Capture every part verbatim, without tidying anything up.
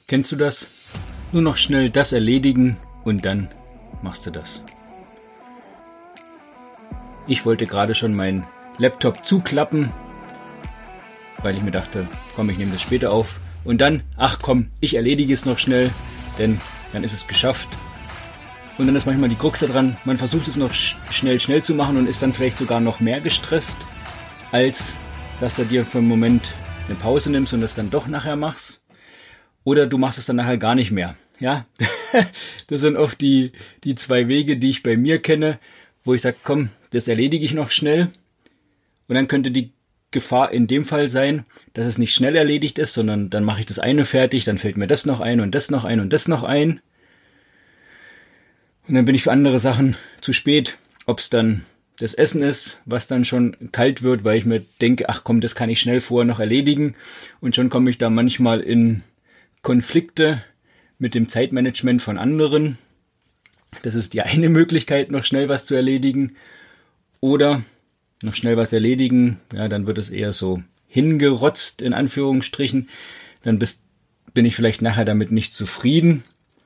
Kennst du das? Nur noch schnell das erledigen und dann machst du das. Ich wollte gerade schon meinen Laptop zuklappen, weil ich mir dachte, komm, ich nehme das später auf. Und dann, ach komm, ich erledige es noch schnell, denn dann ist es geschafft. Und dann ist manchmal die Krux da dran, man versucht es noch sch- schnell, schnell zu machen und ist dann vielleicht sogar noch mehr gestresst, als dass du dir für einen Moment eine Pause nimmst und das dann doch nachher machst. Oder du machst es dann nachher gar nicht mehr. Ja, das sind oft die, die zwei Wege, die ich bei mir kenne, wo ich sage, komm, das erledige ich noch schnell. Und dann könnte die Gefahr in dem Fall sein, dass es nicht schnell erledigt ist, sondern dann mache ich das eine fertig, dann fällt mir das noch ein und das noch ein und das noch ein. Und dann bin ich für andere Sachen zu spät. Ob es dann das Essen ist, was dann schon kalt wird, weil ich mir denke, ach komm, das kann ich schnell vorher noch erledigen. Und schon komme ich da manchmal in Konflikte mit dem Zeitmanagement von anderen. Das ist die eine Möglichkeit, noch schnell was zu erledigen. Oder noch schnell was erledigen, ja, dann wird es eher so hingerotzt, in Anführungsstrichen. Dann bist, bin ich vielleicht nachher damit nicht zufrieden.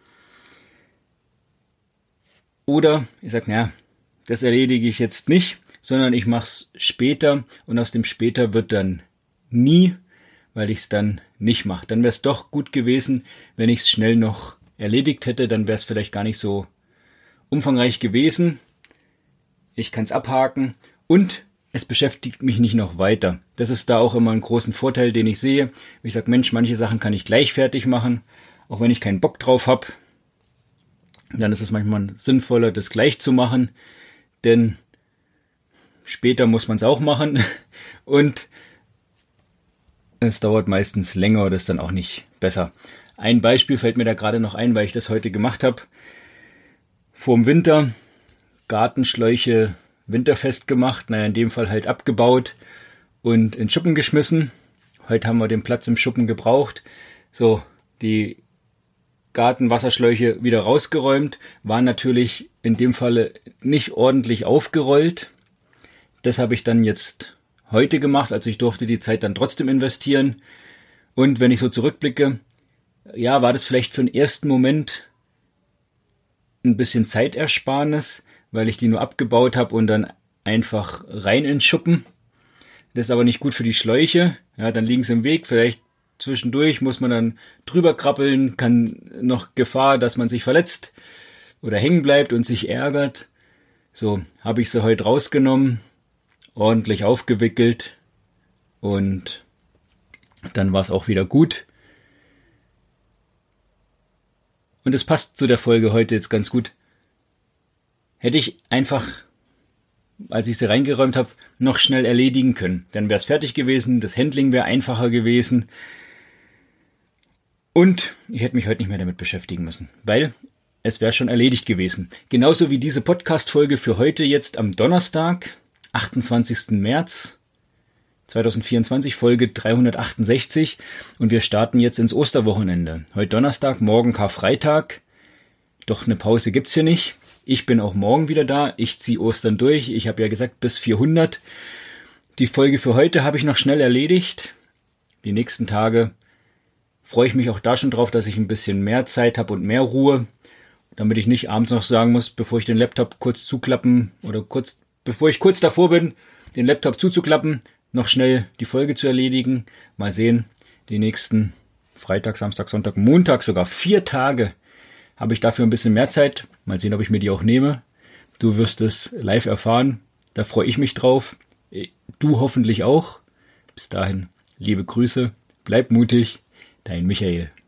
Oder ich sage, naja, das erledige ich jetzt nicht, sondern ich mache es später und aus dem später wird dann nie, weil ich es dann nicht mache. Dann wäre es doch gut gewesen, wenn ich es schnell noch erledigt hätte, dann wäre es vielleicht gar nicht so umfangreich gewesen. Ich kann es abhaken und es beschäftigt mich nicht noch weiter. Das ist da auch immer einen großen Vorteil, den ich sehe. Ich sage, Mensch, manche Sachen kann ich gleich fertig machen, auch wenn ich keinen Bock drauf habe. Dann ist es manchmal sinnvoller, das gleich zu machen, denn später muss man es auch machen und es dauert meistens länger oder ist dann auch nicht besser. Ein Beispiel fällt mir da gerade noch ein, weil ich das heute gemacht habe. Vorm Winter Gartenschläuche winterfest gemacht, naja, in dem Fall halt abgebaut und in Schuppen geschmissen. Heute haben wir den Platz im Schuppen gebraucht. So, die Gartenwasserschläuche wieder rausgeräumt, waren natürlich in dem Falle nicht ordentlich aufgerollt. Das habe ich dann jetzt heute gemacht, also ich durfte die Zeit dann trotzdem investieren. Und wenn ich so zurückblicke, ja, war das vielleicht für den ersten Moment ein bisschen Zeitersparnis, weil ich die nur abgebaut habe und dann einfach rein in Schuppen. Das ist aber nicht gut für die Schläuche. Ja, dann liegen sie im Weg, vielleicht zwischendurch muss man dann drüber krabbeln, kann noch Gefahr, dass man sich verletzt oder hängen bleibt und sich ärgert. So, habe ich sie heute rausgenommen, ordentlich aufgewickelt und dann war es auch wieder gut. Und es passt zu der Folge heute jetzt ganz gut. Hätte ich einfach, als ich sie reingeräumt habe, noch schnell erledigen können. Dann wäre es fertig gewesen, das Handling wäre einfacher gewesen und ich hätte mich heute nicht mehr damit beschäftigen müssen, weil es wäre schon erledigt gewesen. Genauso wie diese Podcast-Folge für heute jetzt am Donnerstag, achtundzwanzigsten März zweitausendvierundzwanzig, Folge dreihundertachtundsechzig und wir starten jetzt ins Osterwochenende. Heute Donnerstag, morgen Karfreitag, doch eine Pause gibt's hier nicht. Ich bin auch morgen wieder da, ich ziehe Ostern durch, ich habe ja gesagt bis vierhundert. Die Folge für heute habe ich noch schnell erledigt. Die nächsten Tage freue ich mich auch da schon drauf, dass ich ein bisschen mehr Zeit habe und mehr Ruhe, damit ich nicht abends noch sagen muss, bevor ich den Laptop kurz zuklappen oder kurz, bevor ich kurz davor bin, den Laptop zuzuklappen, noch schnell die Folge zu erledigen. Mal sehen, die nächsten Freitag, Samstag, Sonntag, Montag, sogar vier Tage habe ich dafür ein bisschen mehr Zeit. Mal sehen, ob ich mir die auch nehme. Du wirst es live erfahren. Da freue ich mich drauf. Du hoffentlich auch. Bis dahin, liebe Grüße. Bleib mutig. Dein Michael.